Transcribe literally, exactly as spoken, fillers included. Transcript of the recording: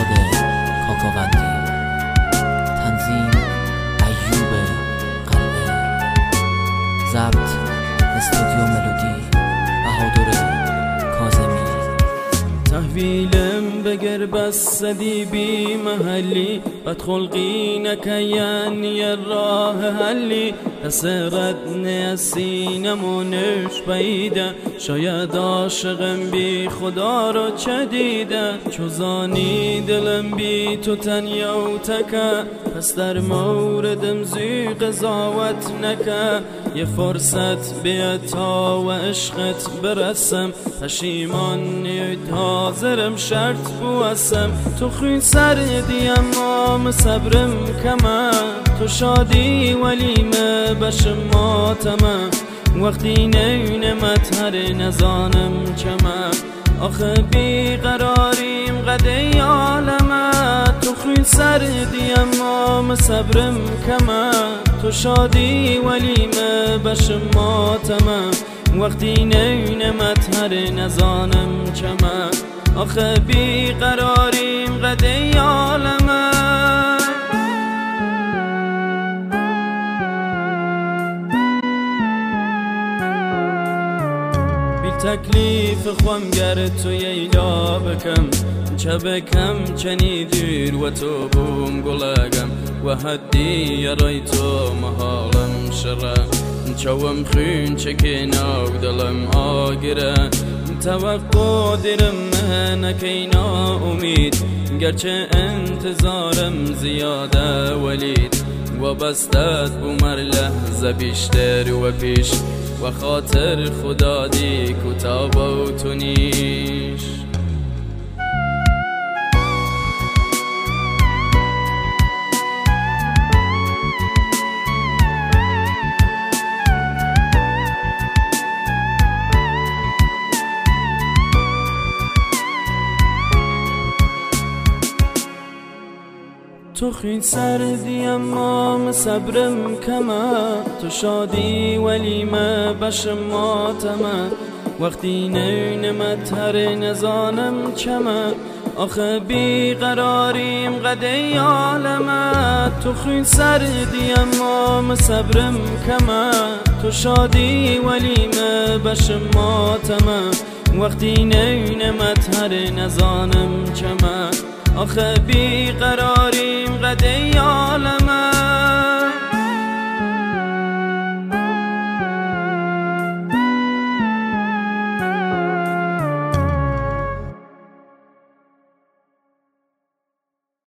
کاکاوندی، تنظیم ایوب قلعه، ضبط استودیو ملودی بهادر کاظمی. تحویلم بگر بس دی بی محلی، بدخلقی نکین یه راه حلی، اسرت نه سینمونش بیده، شاید عاشقم بی خدا رو چه دیده، چوزانی دلم بی تو تنیا و تکه، پس در موردم زی قضاوت نکه، یه فرصت بیاد تا و عشقت برسم، پشیمان نیت حاضرم شرط بوسم، تو خوی سردی اما صبرم کمه، تو شادی ولیمه بشم ماتمه، وقتی نینمت هر نزانم چمه، آخه بیقراریم قده عالمه، تو خوی سردی اما صبرم کمه، تو شادی ولیمه بشم ماتمه، وقتی نینمت هر نزانم چمه، آخه بیقراریم قده عالمه. تکلیف خوام گر تو ییلا بکم، چه بکم چنی دیر و تو بوم گلگم، و حدی یرای تو محالم شره، چوم خون چکینا و دلم آگره، توقع دیرم نکینا امید، گرچه انتظارم زیاده ولید، و بستت بومر لحظه بیشتر و پیش، و خاطر خدا دی کتاب و تو نیش. تو خیلی سردی اما صبرم کمه، تو شادی ولیمه بشم ماتمه، وقتی نینمت هر نزانم چمه، آخه بیقراریم قده عالمه، تو خیلی سردی اما صبرم کمه، تو شادی ولیمه بشم ماتمه، وقتی نینمت هر نزانم چمه، آخه بیقراریم قده عالمه.